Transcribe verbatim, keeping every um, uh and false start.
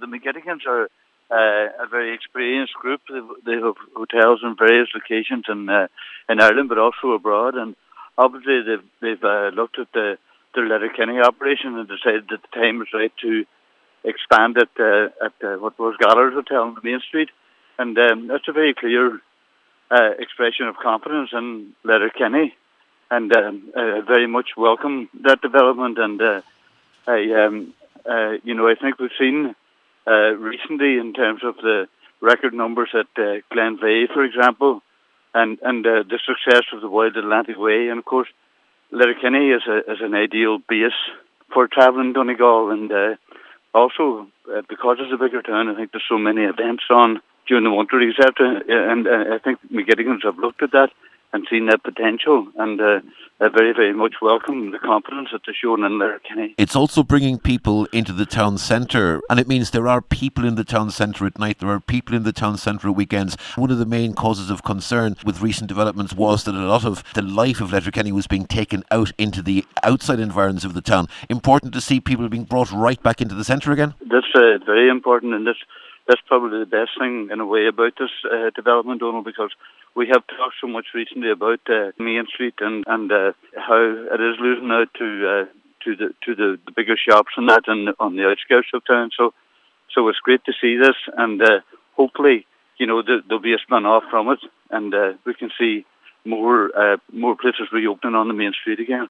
McGettigans are uh, a very experienced group. They, they have hotels in various locations in uh, in Ireland, but also abroad. And obviously, they've they've uh, looked at the their Letterkenny operation and decided that the time was right to expand it uh, at uh, what was Galler's Hotel on the Main Street. And um, that's a very clear uh, expression of confidence in Letterkenny. And um, I very much welcome that development. And uh, I, um, uh, you know, I think we've seen uh, recently in terms of the record numbers at uh, Glenveigh, for example, and and uh, the success of the Wild Atlantic Way. And of course, Letterkenny is a is an ideal base for travelling Donegal. And uh, also uh, because it's a bigger town, I think there's so many events on during the winter, et cetera. And uh, I think McGettigans have looked at that and seen that potential, and uh, I very, very much welcome the confidence that they're showing in Letterkenny. It's also bringing people into the town centre, and it means there are people in the town centre at night, there are people in the town centre at weekends. One of the main causes of concern with recent developments was that a lot of the life of Letterkenny was being taken out into the outside environs of the town. Important to see people being brought right back into the centre again? That's uh, very important, and that's, that's probably the best thing in a way about this uh, development, Donald, because we have talked so much recently about uh, Main Street and and uh, how it is losing out to uh, to the to the, the bigger shops and that, and on the outskirts of town. So, so it's great to see this, and uh, hopefully, you know, there, there'll be a spin off from it, and uh, we can see more uh, more places reopening on the Main Street again.